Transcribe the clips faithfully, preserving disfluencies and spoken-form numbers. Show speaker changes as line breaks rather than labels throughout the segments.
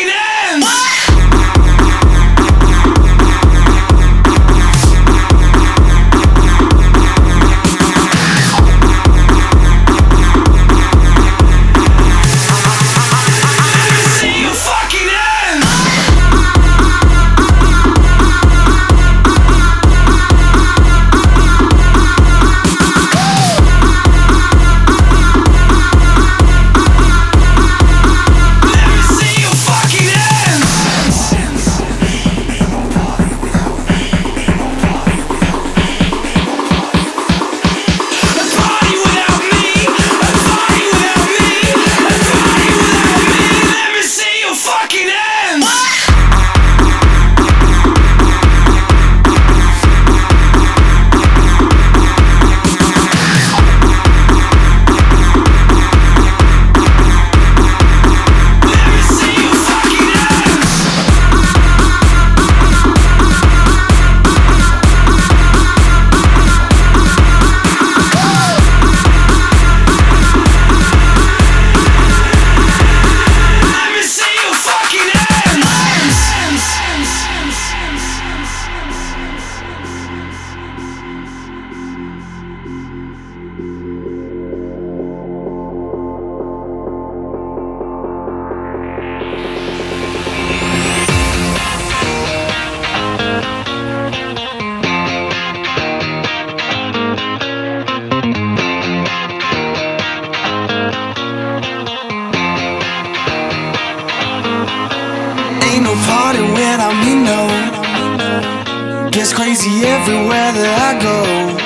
Gets crazy everywhere that I go.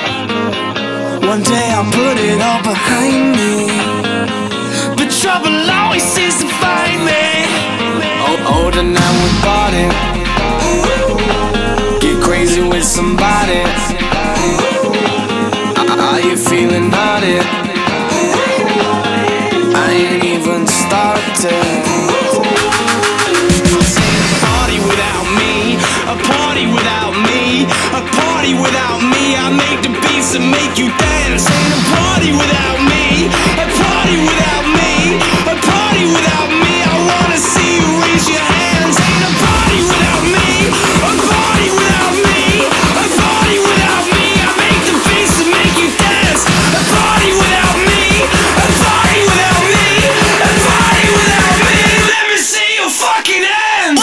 One day I'll put it all behind me, but trouble always seems to find me. Oh, oh tonight we party. Get crazy with somebody. Are you feeling naughty? I ain't even started. A party without me, a party without me. I make the beats and make you dance. Ain't a party without me, a party without me, a party without me. I wanna see you raise your hands. Ain't a party without me, a party without me, a party without me. I make the beats and make you dance. A party without me, a party without me, a party without me. Let me see your fucking hands.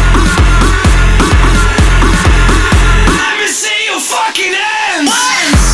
Fucking hands!